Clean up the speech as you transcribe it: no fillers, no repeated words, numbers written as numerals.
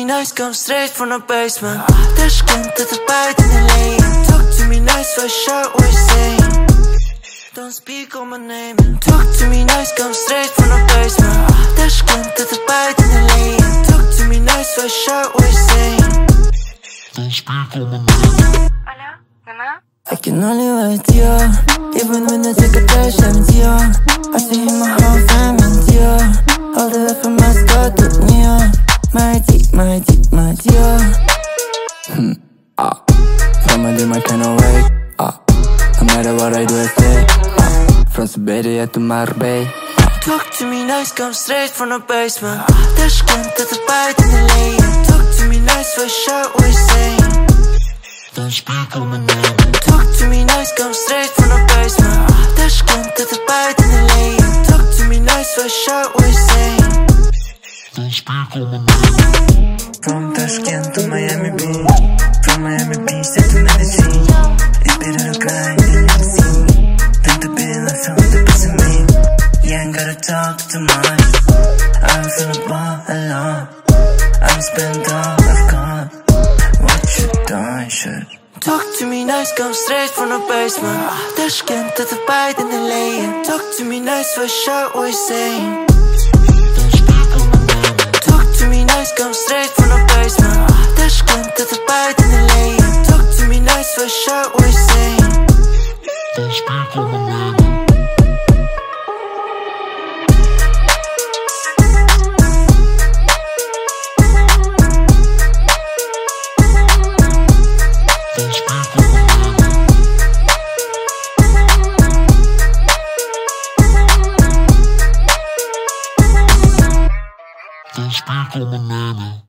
nice, come straight from the basement. Tashkent to the bite in the lane. Talk to me nice, first shot, what you saying? Don't speak on my name. Talk to me nice, come straight from the basement. Tashkent to the bite in the lane. Talk to me nice, first shot, what you saying? Don't speak on my name. Alo, Nana? I can only wait, yeah. Even when I take a patient, yeah. I see my whole family, yeah. All the way from my scar to yeah. My dear. Somebody my kind of way. No matter what I do, I stay. From Siberia to Marbella. Talk to me nice, come straight from the basement. Tashkent to the bite in the lane. Talk to me nice, first shot, what you saying? Don't speak on my name. Talk to me nice, come straight from the basement. Tashkent to the bite in the lane. Talk to me nice, first shot, what you saying? Don't speak on my name. From Tashkent to Miami Beach, from Miami Beach to Medellin. It's better to grind than you see. Than to be like something pushing me. You ain't gotta talk too much. I'm feeling ball alone. I'm spent all I've got. What you doing, shit? Talk to me nice, come straight from the basement. Tashkent to the bite in the lane. Talk to me nice, first shot, what you saying? Talk to me nice, come straight from the basement. Tashkent to the bite in the lane. Talk to me nice, first shot, what you saying? Don't speak on my name. Don't speak on my name.